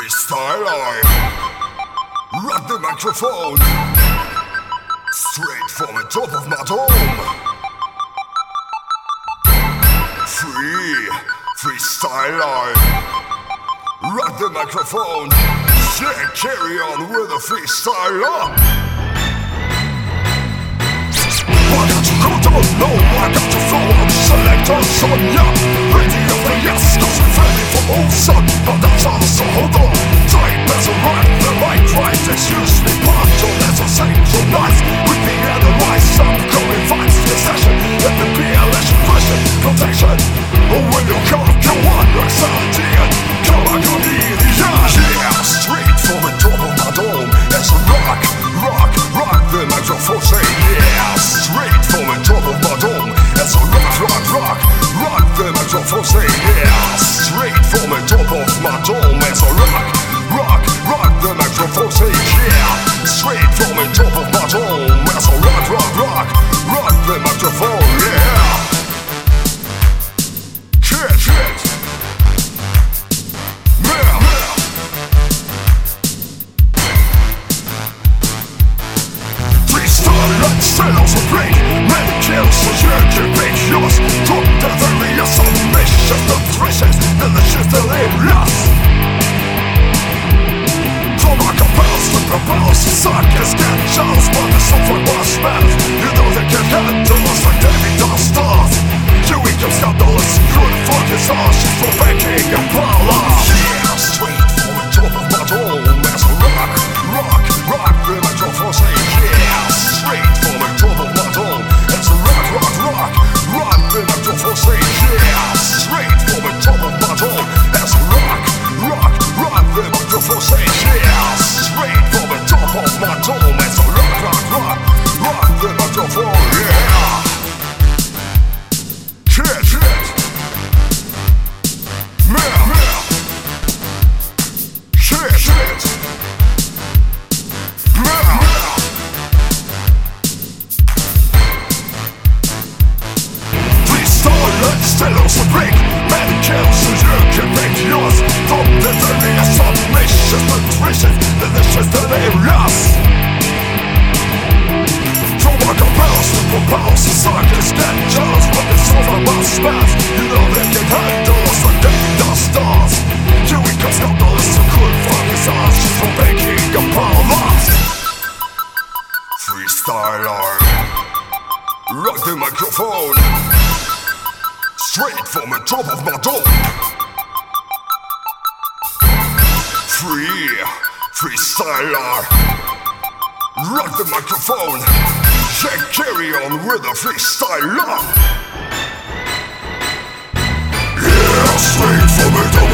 Freestyler, rock the microphone, straight from the top of my dome. Freestyler, rock the microphone, yeah, carry on with a freestyler. I got to go down low, I got to throw out selectors on ya. Radio for yes, cause we're ready for motion. But that's all, so hold on. Time has arrived, the right, excuse me, pardon. Let's all say tonight, with me analyze some going fights. The session, let the BLS question, protection. Oh, when you come on, anxiety and come on, you're yeah, straight from the top of my dome. As a rock the microphone say yeah. Straight from the top of my dome. As a rock the microphone say yeah. Straight from the top of my dome. As a rock the microphone say yeah. Straight from the top of my dome. As a rock the microphone yeah. Shit Cells will break, many kills, so you can make yours. Top the various submissions, the threshes, delicious, delirious. From our compels to propels, suckers get chance, but the software was smells. You know they can handle us like David Stars. You income scandalous, good for his arse, for making a parlor. Yeah, straight from the top of my dome, as a rock, the microphone say yeah. Straight from the top of my dome. As a rock the microphone say yeah. Straight from the top of my dome. As a rock the microphone say yeah. Straight from the top of my dome. As a rock the microphone yeah. Shit Stellars will break, many kills, so you can make yours. From the various submissions, the threshes, delicious, delirious. From our compels to propels, suckers get jealous when the software mouth smells. You know they can handle us like David Stars. You income scandalous, so good fuck his ass, just for making a parlor. Freestyler, rock the microphone. Straight from the top of my dome. Freestyler, rock the microphone. Yeah, carry on with a freestyler. Yeah, straight from the top